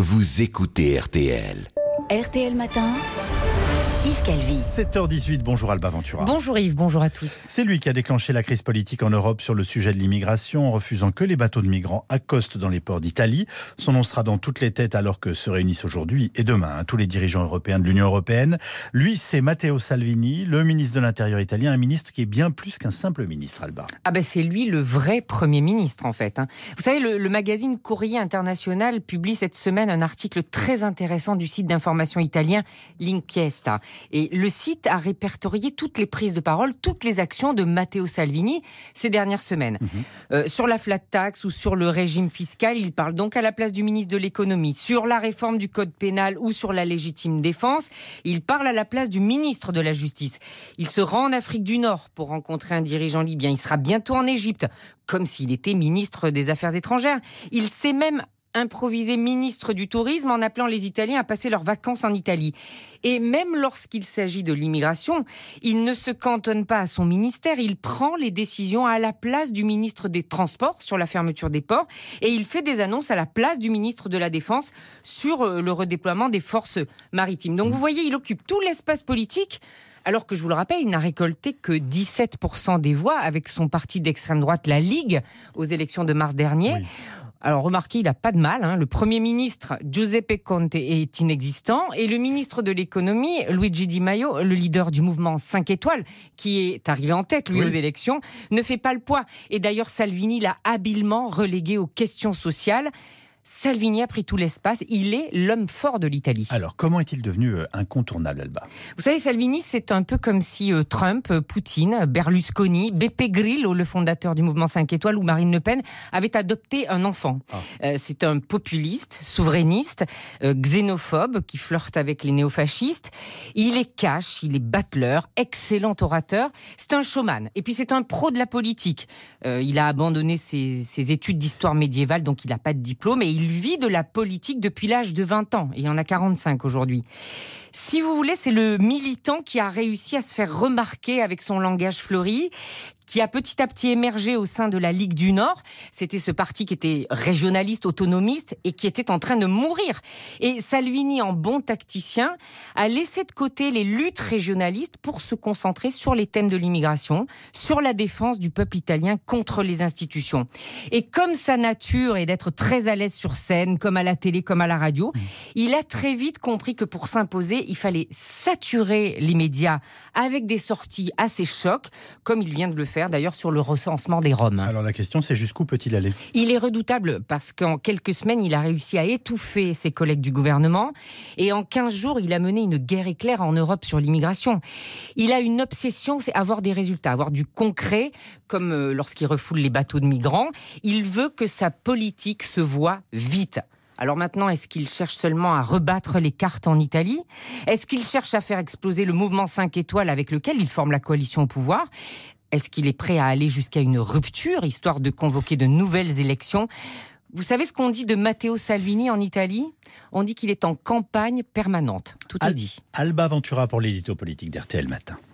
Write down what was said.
vous écoutez RTL. RTL Matin, Yves Calvi. 7h18, bonjour Alba Ventura. Bonjour Yves, bonjour à tous. C'est lui qui a déclenché la crise politique en Europe sur le sujet de l'immigration en refusant que les bateaux de migrants accostent dans les ports d'Italie. Son nom sera dans toutes les têtes alors que se réunissent aujourd'hui et demain tous les dirigeants européens de l'Union européenne. Lui, c'est Matteo Salvini, le ministre de l'Intérieur italien, un ministre qui est bien plus qu'un simple ministre, Alba. C'est lui le vrai Premier ministre en fait. Vous savez, le magazine Courrier International publie cette semaine un article très intéressant du site d'information italien L'Inchiesta. Et le site a répertorié toutes les prises de parole, toutes les actions de Matteo Salvini ces dernières semaines. Sur la flat tax ou sur le régime fiscal, il parle donc à la place du ministre de l'économie. Sur la réforme du code pénal ou sur la légitime défense, il parle à la place du ministre de la Justice. Il se rend en Afrique du Nord pour rencontrer un dirigeant libyen. Il sera bientôt en Égypte, comme s'il était ministre des Affaires étrangères. Il s'est même improvisé ministre du Tourisme en appelant les Italiens à passer leurs vacances en Italie. Et même lorsqu'il s'agit de l'immigration, il ne se cantonne pas à son ministère, il prend les décisions à la place du ministre des Transports sur la fermeture des ports et il fait des annonces à la place du ministre de la Défense sur le redéploiement des forces maritimes. Donc vous voyez, il occupe tout l'espace politique. Alors que je vous le rappelle, il n'a récolté que 17% des voix avec son parti d'extrême droite, la Ligue, aux élections de mars dernier. Oui. Alors remarquez, il n'a pas de mal. Le Premier ministre, Giuseppe Conte, est inexistant. Et le ministre de l'économie, Luigi Di Maio, le leader du mouvement 5 étoiles, qui est arrivé en tête, lui, aux élections, ne fait pas le poids. Et d'ailleurs, Salvini l'a habilement relégué aux questions sociales. Salvini a pris tout l'espace, il est l'homme fort de l'Italie. Alors, comment est-il devenu incontournable, Alba ? Vous savez, Salvini, c'est un peu comme si Trump, Poutine, Berlusconi, Beppe Grillo, le fondateur du mouvement 5 étoiles, ou Marine Le Pen, avaient adopté un enfant. C'est un populiste, souverainiste, xénophobe, qui flirte avec les néofascistes. Il est cash, il est battleur, excellent orateur. C'est un showman. Et puis, c'est un pro de la politique. Il a abandonné ses études d'histoire médiévale, donc il n'a pas de diplôme, et il vit de la politique depuis l'âge de 20 ans. Il en a 45 aujourd'hui. Si vous voulez, c'est le militant qui a réussi à se faire remarquer avec son langage fleuri, qui a petit à petit émergé au sein de la Ligue du Nord. C'était ce parti qui était régionaliste, autonomiste et qui était en train de mourir. Et Salvini, en bon tacticien, a laissé de côté les luttes régionalistes pour se concentrer sur les thèmes de l'immigration, sur la défense du peuple italien contre les institutions. Et comme sa nature est d'être très à l'aise sur scène, comme à la télé, comme à la radio, il a très vite compris que pour s'imposer, il fallait saturer les médias avec des sorties assez chocs, comme il vient de le faire d'ailleurs sur le recensement des Roms. Alors la question, c'est jusqu'où peut-il aller ? Il est redoutable parce qu'en quelques semaines, il a réussi à étouffer ses collègues du gouvernement et en 15 jours, il a mené une guerre éclair en Europe sur l'immigration. Il a une obsession, c'est avoir des résultats, avoir du concret, comme lorsqu'il refoule les bateaux de migrants. Il veut que sa politique se voie vite. Alors maintenant, est-ce qu'il cherche seulement à rebattre les cartes en Italie ? Est-ce qu'il cherche à faire exploser le mouvement 5 étoiles avec lequel il forme la coalition au pouvoir ? Est-ce qu'il est prêt à aller jusqu'à une rupture, histoire de convoquer de nouvelles élections ? Vous savez ce qu'on dit de Matteo Salvini en Italie ? On dit qu'il est en campagne permanente. Tout est dit. Alba Ventura pour l'édito politique d'RTL Matin.